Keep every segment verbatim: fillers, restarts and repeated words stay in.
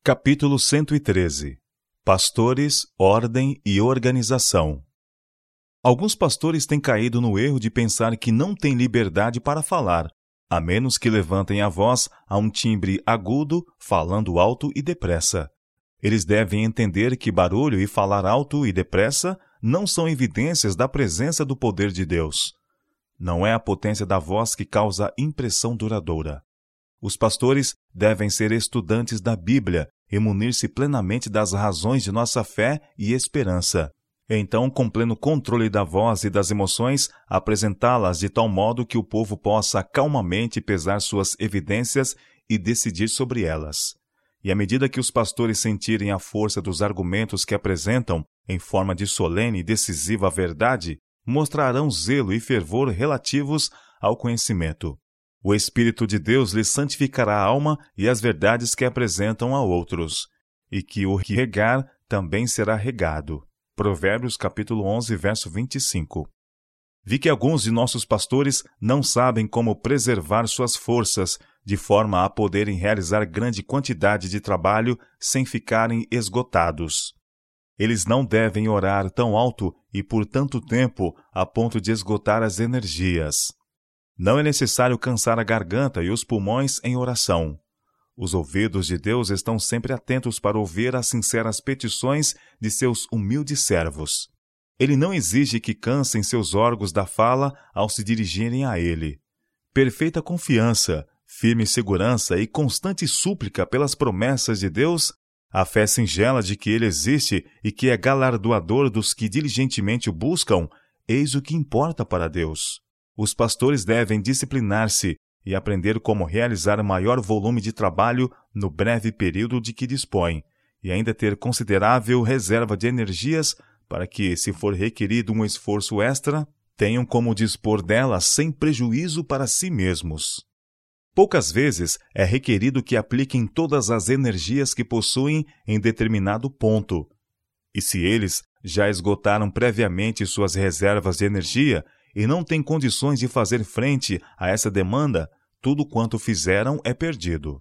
Capítulo cento e treze. Pastores, ordem e organização. Alguns pastores têm caído no erro de pensar que não têm liberdade para falar, a menos que levantem a voz a um timbre agudo, falando alto e depressa. Eles devem entender que barulho e falar alto e depressa não são evidências da presença do poder de Deus. Não é a potência da voz que causa impressão duradoura. Os pastores devem ser estudantes da Bíblia e munir-se plenamente das razões de nossa fé e esperança. Então, com pleno controle da voz e das emoções, apresentá-las de tal modo que o povo possa calmamente pesar suas evidências e decidir sobre elas. E à medida que os pastores sentirem a força dos argumentos que apresentam, em forma de solene e decisiva verdade, mostrarão zelo e fervor relativos ao conhecimento. O Espírito de Deus lhes santificará a alma e as verdades que apresentam a outros, e que o que regar também será regado. Provérbios capítulo onze, verso vinte e cinco. Vi que alguns de nossos pastores não sabem como preservar suas forças, de forma a poderem realizar grande quantidade de trabalho sem ficarem esgotados. Eles não devem orar tão alto e por tanto tempo a ponto de esgotar as energias. Não é necessário cansar a garganta e os pulmões em oração. Os ouvidos de Deus estão sempre atentos para ouvir as sinceras petições de seus humildes servos. Ele não exige que cansem seus órgãos da fala ao se dirigirem a Ele. Perfeita confiança, firme segurança e constante súplica pelas promessas de Deus, a fé singela de que Ele existe e que é galardoador dos que diligentemente o buscam, eis o que importa para Deus. Os pastores devem disciplinar-se e aprender como realizar maior volume de trabalho no breve período de que dispõem, e ainda ter considerável reserva de energias para que, se for requerido um esforço extra, tenham como dispor dela sem prejuízo para si mesmos. Poucas vezes é requerido que apliquem todas as energias que possuem em determinado ponto, e se eles já esgotaram previamente suas reservas de energia e não têm condições de fazer frente a essa demanda, tudo quanto fizeram é perdido.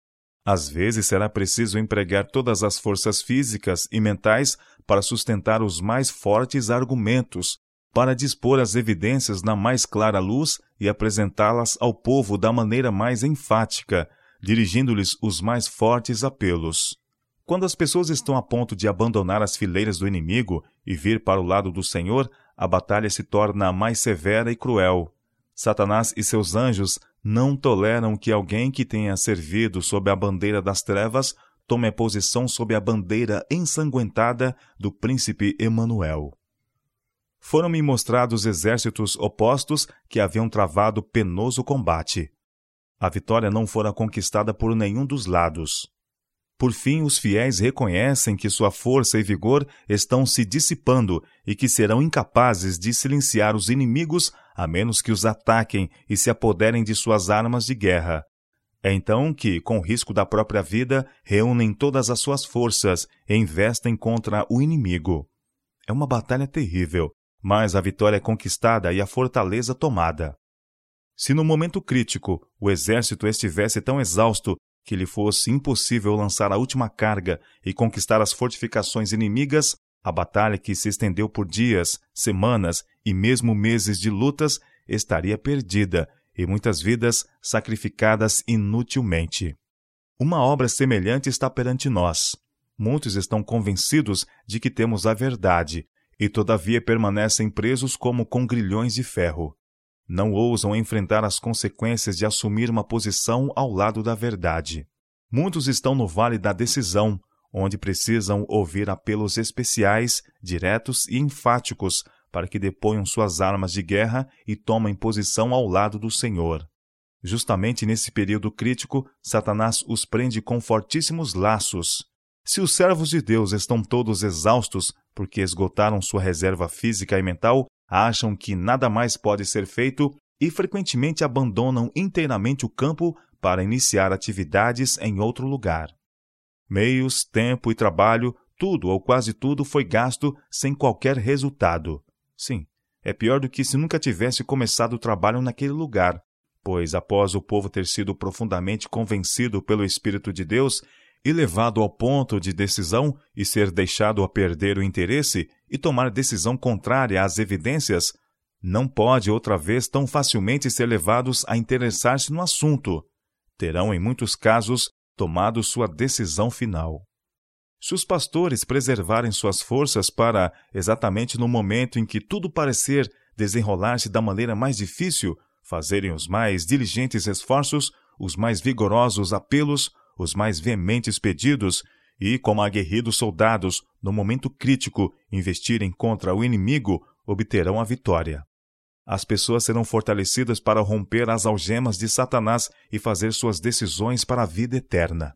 Às vezes será preciso empregar todas as forças físicas e mentais para sustentar os mais fortes argumentos, para dispor as evidências na mais clara luz e apresentá-las ao povo da maneira mais enfática, dirigindo-lhes os mais fortes apelos. Quando as pessoas estão a ponto de abandonar as fileiras do inimigo e vir para o lado do Senhor, a batalha se torna mais severa e cruel. Satanás e seus anjos não toleram que alguém que tenha servido sob a bandeira das trevas tome a posição sob a bandeira ensanguentada do príncipe Emanuel. Foram-me mostrados exércitos opostos que haviam travado penoso combate. A vitória não fora conquistada por nenhum dos lados. Por fim, os fiéis reconhecem que sua força e vigor estão se dissipando e que serão incapazes de silenciar os inimigos a menos que os ataquem e se apoderem de suas armas de guerra. É então que, com risco da própria vida, reúnem todas as suas forças e investem contra o inimigo. É uma batalha terrível, mas a vitória é conquistada e a fortaleza tomada. Se no momento crítico o exército estivesse tão exausto que lhe fosse impossível lançar a última carga e conquistar as fortificações inimigas, a batalha que se estendeu por dias, semanas e mesmo meses de lutas estaria perdida e muitas vidas sacrificadas inutilmente. Uma obra semelhante está perante nós. Muitos estão convencidos de que temos a verdade e todavia permanecem presos como com grilhões de ferro. Não ousam enfrentar as consequências de assumir uma posição ao lado da verdade. Muitos estão no vale da decisão, onde precisam ouvir apelos especiais, diretos e enfáticos para que deponham suas armas de guerra e tomem posição ao lado do Senhor. Justamente nesse período crítico, Satanás os prende com fortíssimos laços. Se os servos de Deus estão todos exaustos porque esgotaram sua reserva física e mental, acham que nada mais pode ser feito e frequentemente abandonam inteiramente o campo para iniciar atividades em outro lugar. Meios, tempo e trabalho, tudo ou quase tudo foi gasto sem qualquer resultado. Sim, é pior do que se nunca tivesse começado o trabalho naquele lugar, pois após o povo ter sido profundamente convencido pelo Espírito de Deus, e levado ao ponto de decisão e ser deixado a perder o interesse e tomar decisão contrária às evidências, não pode outra vez tão facilmente ser levados a interessar-se no assunto. Terão, em muitos casos, tomado sua decisão final. Se os pastores preservarem suas forças para, exatamente no momento em que tudo parecer desenrolar-se da maneira mais difícil, fazerem os mais diligentes esforços, os mais vigorosos apelos, os mais veementes pedidos, e, como aguerridos soldados, no momento crítico, investirem contra o inimigo, obterão a vitória. As pessoas serão fortalecidas para romper as algemas de Satanás e fazer suas decisões para a vida eterna.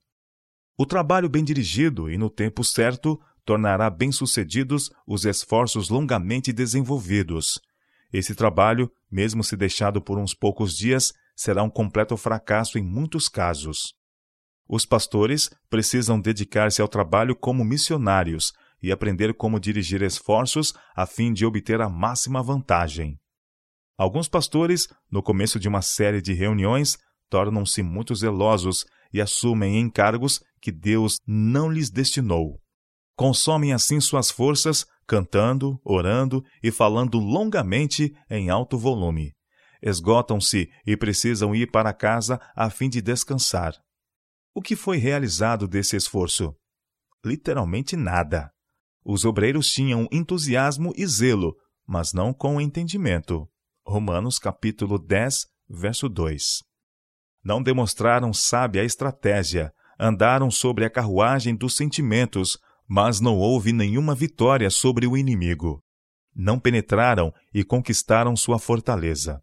O trabalho bem dirigido e no tempo certo tornará bem-sucedidos os esforços longamente desenvolvidos. Esse trabalho, mesmo se deixado por uns poucos dias, será um completo fracasso em muitos casos. Os pastores precisam dedicar-se ao trabalho como missionários e aprender como dirigir esforços a fim de obter a máxima vantagem. Alguns pastores, no começo de uma série de reuniões, tornam-se muito zelosos e assumem encargos que Deus não lhes destinou. Consomem assim suas forças, cantando, orando e falando longamente em alto volume. Esgotam-se e precisam ir para casa a fim de descansar. O que foi realizado desse esforço? Literalmente nada. Os obreiros tinham entusiasmo e zelo, mas não com entendimento. Romanos capítulo dez, verso dois. Não demonstraram sábia estratégia, andaram sobre a carruagem dos sentimentos, mas não houve nenhuma vitória sobre o inimigo. Não penetraram e conquistaram sua fortaleza.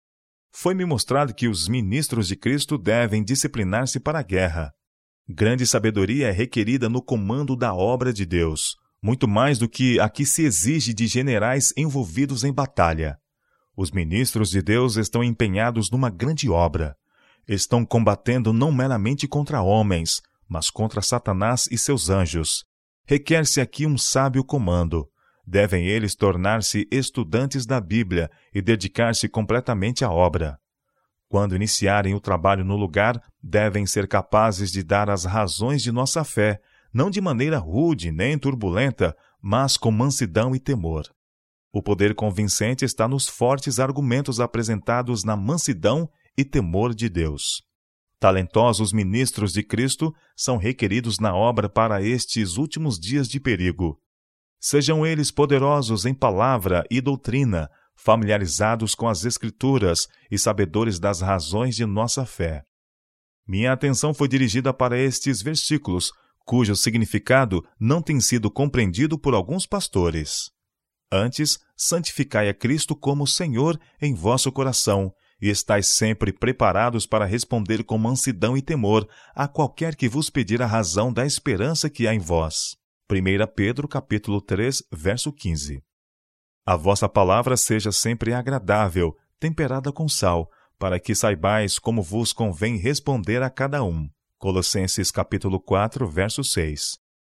Foi-me mostrado que os ministros de Cristo devem disciplinar-se para a guerra. Grande sabedoria é requerida no comando da obra de Deus, muito mais do que a que se exige de generais envolvidos em batalha. Os ministros de Deus estão empenhados numa grande obra. Estão combatendo não meramente contra homens, mas contra Satanás e seus anjos. Requer-se aqui um sábio comando. Devem eles tornar-se estudantes da Bíblia e dedicar-se completamente à obra. Quando iniciarem o trabalho no lugar, devem ser capazes de dar as razões de nossa fé, não de maneira rude nem turbulenta, mas com mansidão e temor. O poder convincente está nos fortes argumentos apresentados na mansidão e temor de Deus. Talentosos ministros de Cristo são requeridos na obra para estes últimos dias de perigo. Sejam eles poderosos em palavra e doutrina, familiarizados com as Escrituras e sabedores das razões de nossa fé. Minha atenção foi dirigida para estes versículos, cujo significado não tem sido compreendido por alguns pastores. Antes, santificai a Cristo como Senhor em vosso coração, e estais sempre preparados para responder com mansidão e temor a qualquer que vos pedir a razão da esperança que há em vós. primeira Pedro, capítulo três, verso quinze. A vossa palavra seja sempre agradável, temperada com sal, para que saibais como vos convém responder a cada um. Colossenses, capítulo quatro, verso seis.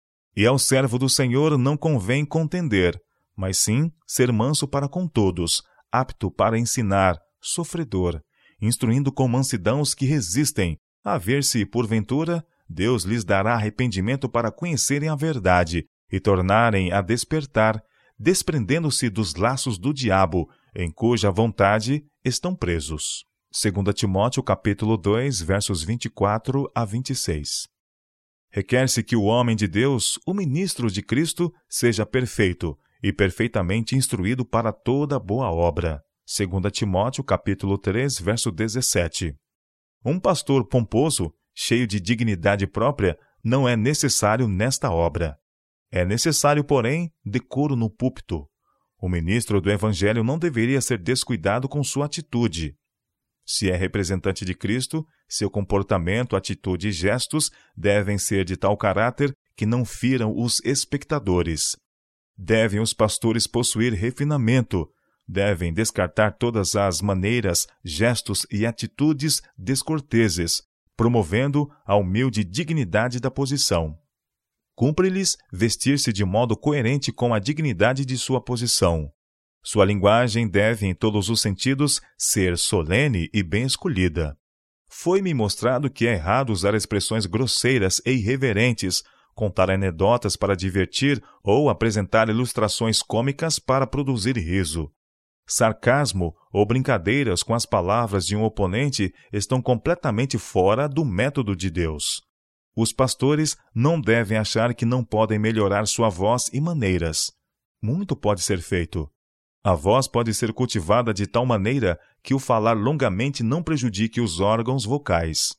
E ao servo do Senhor não convém contender, mas sim ser manso para com todos, apto para ensinar, sofredor, instruindo com mansidão os que resistem, a ver se, porventura, Deus lhes dará arrependimento para conhecerem a verdade e tornarem a despertar, desprendendo-se dos laços do diabo, em cuja vontade estão presos. Segunda Timóteo, capítulo dois, versos vinte e quatro a vinte e seis. Requer-se que o homem de Deus, o ministro de Cristo, seja perfeito e perfeitamente instruído para toda boa obra. Segunda Timóteo, capítulo três, verso dezessete. Um pastor pomposo, cheio de dignidade própria, não é necessário nesta obra. É necessário, porém, decoro no púlpito. O ministro do Evangelho não deveria ser descuidado com sua atitude. Se é representante de Cristo, seu comportamento, atitude e gestos devem ser de tal caráter que não firam os espectadores. Devem os pastores possuir refinamento, devem descartar todas as maneiras, gestos e atitudes descorteses, promovendo a humilde dignidade da posição. Cumpre-lhes vestir-se de modo coerente com a dignidade de sua posição. Sua linguagem deve, em todos os sentidos, ser solene e bem escolhida. Foi-me mostrado que é errado usar expressões grosseiras e irreverentes, contar anedotas para divertir ou apresentar ilustrações cômicas para produzir riso. Sarcasmo ou brincadeiras com as palavras de um oponente estão completamente fora do método de Deus. Os pastores não devem achar que não podem melhorar sua voz e maneiras. Muito pode ser feito. A voz pode ser cultivada de tal maneira que o falar longamente não prejudique os órgãos vocais.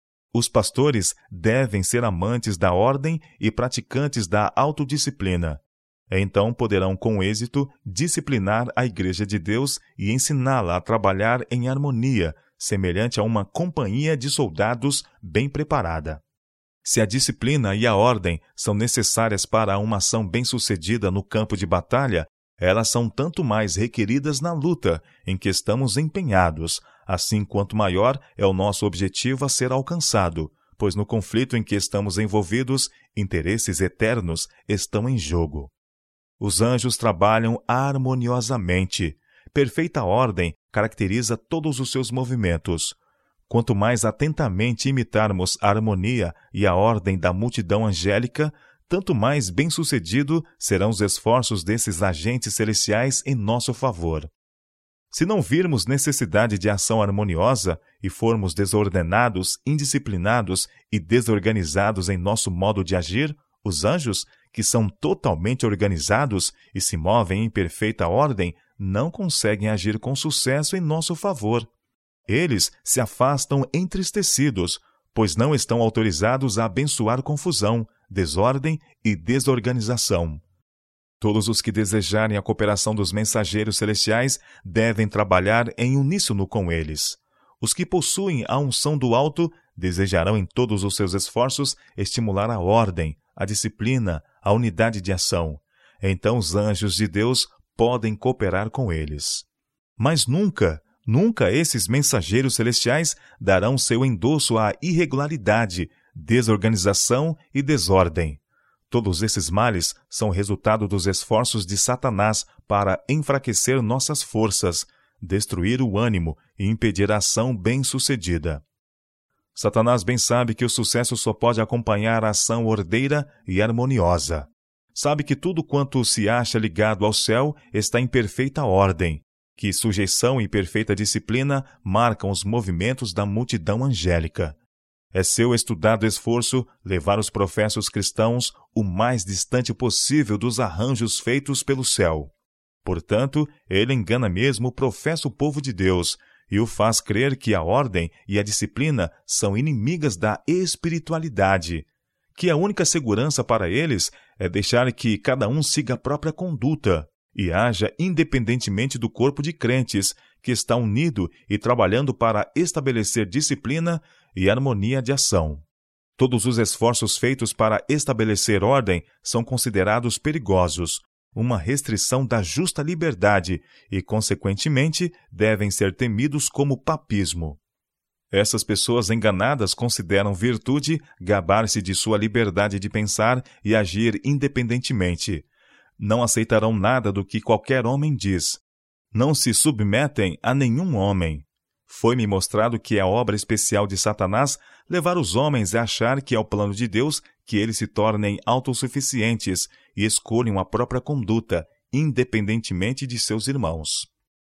Os pastores devem ser amantes da ordem e praticantes da autodisciplina. Então poderão, com êxito, disciplinar a Igreja de Deus e ensiná-la a trabalhar em harmonia, semelhante a uma companhia de soldados bem preparada. Se a disciplina e a ordem são necessárias para uma ação bem-sucedida no campo de batalha, elas são tanto mais requeridas na luta em que estamos empenhados, assim quanto maior é o nosso objetivo a ser alcançado, pois no conflito em que estamos envolvidos, interesses eternos estão em jogo. Os anjos trabalham harmoniosamente. Perfeita ordem caracteriza todos os seus movimentos. Quanto mais atentamente imitarmos a harmonia e a ordem da multidão angélica, tanto mais bem-sucedido serão os esforços desses agentes celestiais em nosso favor. Se não virmos necessidade de ação harmoniosa e formos desordenados, indisciplinados e desorganizados em nosso modo de agir, os anjos, que são totalmente organizados e se movem em perfeita ordem, não conseguem agir com sucesso em nosso favor. Eles se afastam entristecidos, pois não estão autorizados a abençoar confusão, desordem e desorganização. Todos os que desejarem a cooperação dos mensageiros celestiais devem trabalhar em uníssono com eles. Os que possuem a unção do alto desejarão em todos os seus esforços estimular a ordem, a disciplina, a unidade de ação. Então os anjos de Deus podem cooperar com eles. Mas nunca, nunca esses mensageiros celestiais darão seu endosso à irregularidade, desorganização e desordem. Todos esses males são resultado dos esforços de Satanás para enfraquecer nossas forças, destruir o ânimo e impedir a ação bem-sucedida. Satanás bem sabe que o sucesso só pode acompanhar a ação ordeira e harmoniosa. Sabe que tudo quanto se acha ligado ao céu está em perfeita ordem, que sujeição e perfeita disciplina marcam os movimentos da multidão angélica. É seu estudado esforço levar os professos cristãos o mais distante possível dos arranjos feitos pelo céu. Portanto, ele engana mesmo o professo povo de Deus e o faz crer que a ordem e a disciplina são inimigas da espiritualidade, que a única segurança para eles é deixar que cada um siga a própria conduta e haja independentemente do corpo de crentes que está unido e trabalhando para estabelecer disciplina e harmonia de ação. Todos os esforços feitos para estabelecer ordem são considerados perigosos, uma restrição da justa liberdade e, consequentemente, devem ser temidos como papismo. Essas pessoas enganadas consideram virtude gabar-se de sua liberdade de pensar e agir independentemente. Não aceitarão nada do que qualquer homem diz. Não se submetem a nenhum homem. Foi-me mostrado que é obra especial de Satanás levar os homens a achar que é o plano de Deus que eles se tornem autossuficientes e escolham a própria conduta, independentemente de seus irmãos.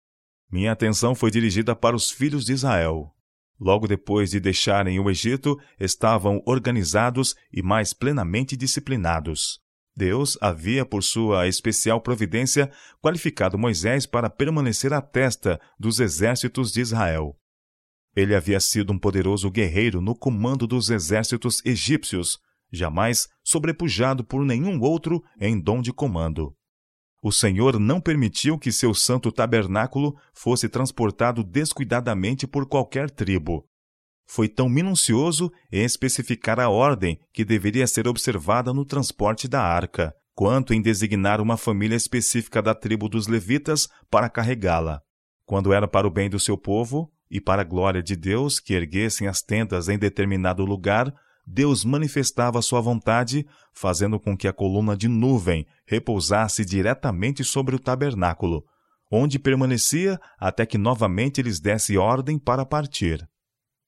Minha atenção foi dirigida para os filhos de Israel. Logo depois de deixarem o Egito, estavam organizados e mais plenamente disciplinados. Deus havia, por sua especial providência, qualificado Moisés para permanecer à testa dos exércitos de Israel. Ele havia sido um poderoso guerreiro no comando dos exércitos egípcios, jamais sobrepujado por nenhum outro em dom de comando. O Senhor não permitiu que seu santo tabernáculo fosse transportado descuidadamente por qualquer tribo. Foi tão minucioso em especificar a ordem que deveria ser observada no transporte da arca, quanto em designar uma família específica da tribo dos levitas para carregá-la. Quando era para o bem do seu povo e para a glória de Deus que erguessem as tendas em determinado lugar, Deus manifestava sua vontade, fazendo com que a coluna de nuvem repousasse diretamente sobre o tabernáculo, onde permanecia até que novamente lhes desse ordem para partir.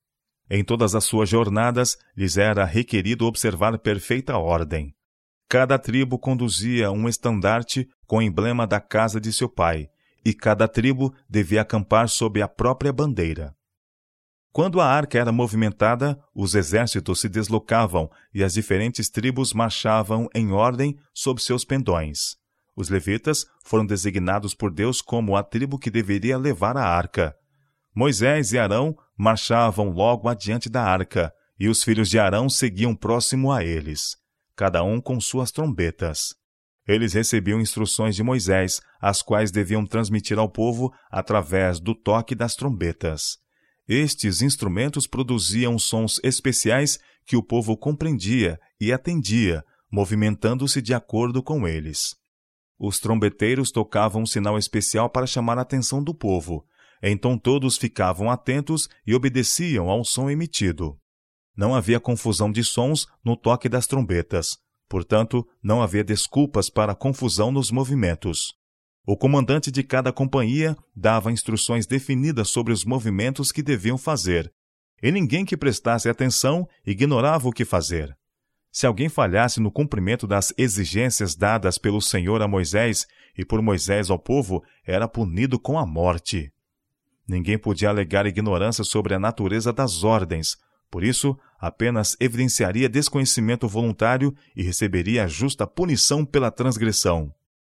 Em todas as suas jornadas, lhes era requerido observar perfeita ordem. Cada tribo conduzia um estandarte com o emblema da casa de seu pai, e cada tribo devia acampar sob a própria bandeira. Quando a arca era movimentada, os exércitos se deslocavam e as diferentes tribos marchavam em ordem sob seus pendões. Os levitas foram designados por Deus como a tribo que deveria levar a arca. Moisés e Arão marchavam logo adiante da arca, e os filhos de Arão seguiam próximo a eles, cada um com suas trombetas. Eles recebiam instruções de Moisés, as quais deviam transmitir ao povo através do toque das trombetas. Estes instrumentos produziam sons especiais que o povo compreendia e atendia, movimentando-se de acordo com eles. Os trombeteiros tocavam um sinal especial para chamar a atenção do povo. Então todos ficavam atentos e obedeciam ao som emitido. Não havia confusão de sons no toque das trombetas. Portanto, não havia desculpas para confusão nos movimentos. O comandante de cada companhia dava instruções definidas sobre os movimentos que deviam fazer, e ninguém que prestasse atenção ignorava o que fazer. Se alguém falhasse no cumprimento das exigências dadas pelo Senhor a Moisés e por Moisés ao povo, era punido com a morte. Ninguém podia alegar ignorância sobre a natureza das ordens, por isso, apenas evidenciaria desconhecimento voluntário e receberia a justa punição pela transgressão.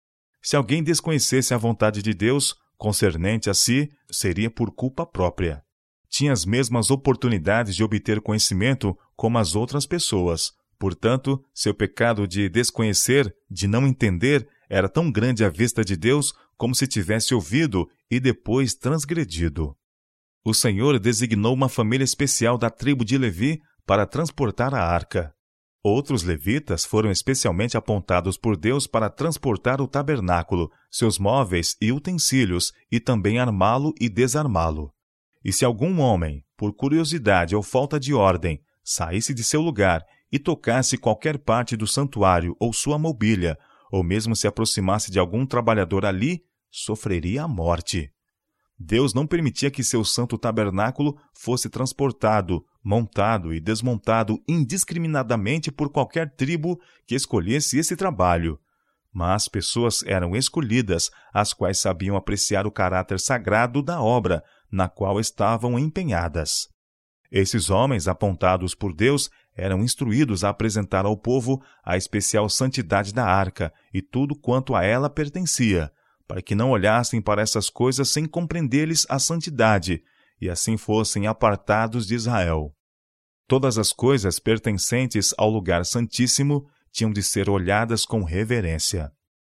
Se alguém desconhecesse a vontade de Deus, concernente a si, seria por culpa própria. Tinha as mesmas oportunidades de obter conhecimento como as outras pessoas. Portanto, seu pecado de desconhecer, de não entender, era tão grande à vista de Deus como se tivesse ouvido e depois transgredido. O Senhor designou uma família especial da tribo de Levi para transportar a arca. Outros levitas foram especialmente apontados por Deus para transportar o tabernáculo, seus móveis e utensílios, e também armá-lo e desarmá-lo. E se algum homem, por curiosidade ou falta de ordem, saísse de seu lugar e tocasse qualquer parte do santuário ou sua mobília, ou mesmo se aproximasse de algum trabalhador ali, sofreria a morte. Deus não permitia que seu santo tabernáculo fosse transportado, montado e desmontado indiscriminadamente por qualquer tribo que escolhesse esse trabalho. Mas pessoas eram escolhidas, as quais sabiam apreciar o caráter sagrado da obra na qual estavam empenhadas. Esses homens, apontados por Deus, eram instruídos a apresentar ao povo a especial santidade da arca e tudo quanto a ela pertencia, para que não olhassem para essas coisas sem compreender-lhes a santidade, e assim fossem apartados de Israel. Todas as coisas pertencentes ao lugar santíssimo tinham de ser olhadas com reverência.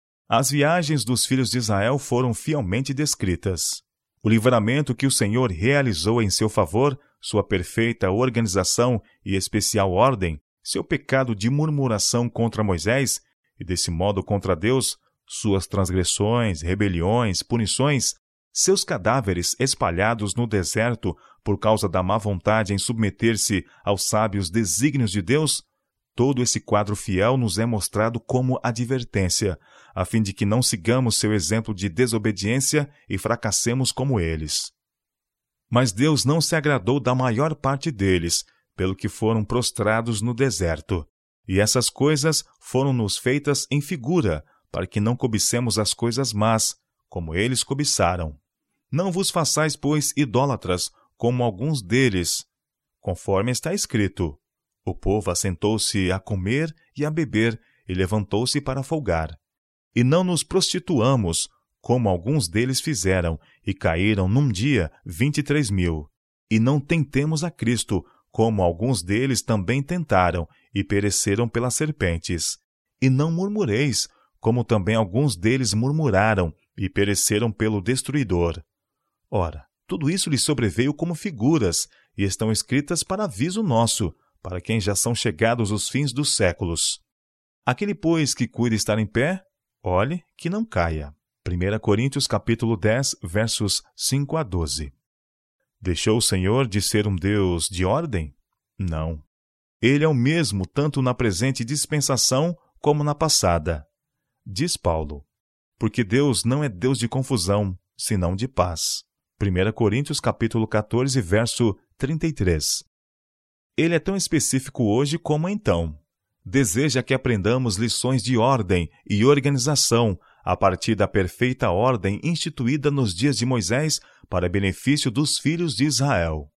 As viagens dos filhos de Israel foram fielmente descritas. O livramento que o Senhor realizou em seu favor, sua perfeita organização e especial ordem, seu pecado de murmuração contra Moisés, e desse modo contra Deus, suas transgressões, rebeliões, punições, seus cadáveres espalhados no deserto por causa da má vontade em submeter-se aos sábios desígnios de Deus, todo esse quadro fiel nos é mostrado como advertência, a fim de que não sigamos seu exemplo de desobediência e fracassemos como eles. Mas Deus não se agradou da maior parte deles, pelo que foram prostrados no deserto. E essas coisas foram-nos feitas em figura, para que não cobicemos as coisas más, como eles cobiçaram. Não vos façais, pois, idólatras, como alguns deles. Conforme está escrito, o povo assentou-se a comer e a beber, e levantou-se para folgar. E não nos prostituamos, como alguns deles fizeram, e caíram num dia vinte e três mil. E não tentemos a Cristo, como alguns deles também tentaram, e pereceram pelas serpentes. E não murmureis, como também alguns deles murmuraram, e pereceram pelo destruidor. Ora, tudo isso lhes sobreveio como figuras, e estão escritas para aviso nosso, para quem já são chegados os fins dos séculos. Aquele, pois, que cuida estar em pé, olhe que não caia. primeira Coríntios capítulo dez, versos cinco a doze. Deixou o Senhor de ser um Deus de ordem? Não. Ele é o mesmo tanto na presente dispensação como na passada. Diz Paulo, porque Deus não é Deus de confusão, senão de paz. primeira Coríntios capítulo quatorze, verso trinta e três. Ele é tão específico hoje como então. Deseja que aprendamos lições de ordem e organização a partir da perfeita ordem instituída nos dias de Moisés para benefício dos filhos de Israel.